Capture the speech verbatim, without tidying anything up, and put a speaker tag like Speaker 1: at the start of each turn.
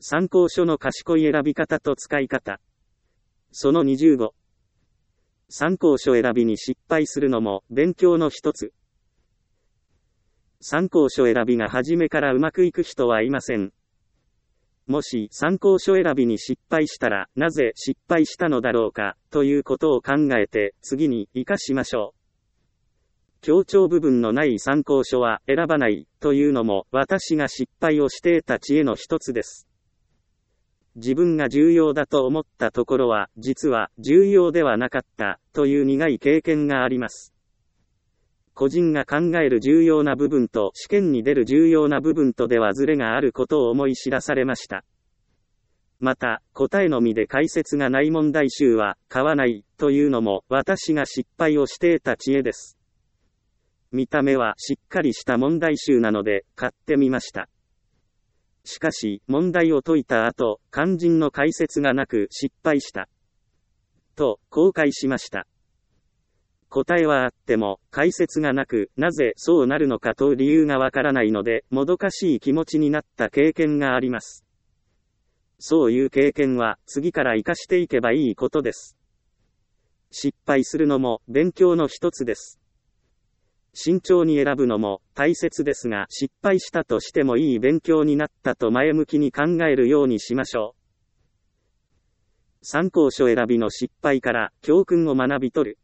Speaker 1: 参考書の賢い選び方と使い方。そのにじゅうご。参考書選びに失敗するのも勉強の一つ。参考書選びが初めからうまくいく人はいません。もし参考書選びに失敗したら、なぜ失敗したのだろうか、ということを考えて、次に活かしましょう。強調部分のない参考書は選ばない、というのも、私が失敗をして得た知恵の一つです。自分が重要だと思ったところは、実は重要ではなかった、という苦い経験があります。個人が考える重要な部分と試験に出る重要な部分とではズレがあることを思い知らされました。また、答えのみで解説がない問題集は買わない、というのも私が失敗をして得た知恵です。見た目はしっかりした問題集なので買ってみました。しかし、問題を解いた後、肝心の解説がなく失敗した。と、後悔しました。答えはあっても、解説がなく、なぜそうなるのかと理由がわからないので、もどかしい気持ちになった経験があります。そういう経験は、次から活かしていけばいいことです。失敗するのも、勉強の一つです。慎重に選ぶのも大切ですが、失敗したとしてもいい勉強になったと前向きに考えるようにしましょう。参考書選びの失敗から教訓を学び取る。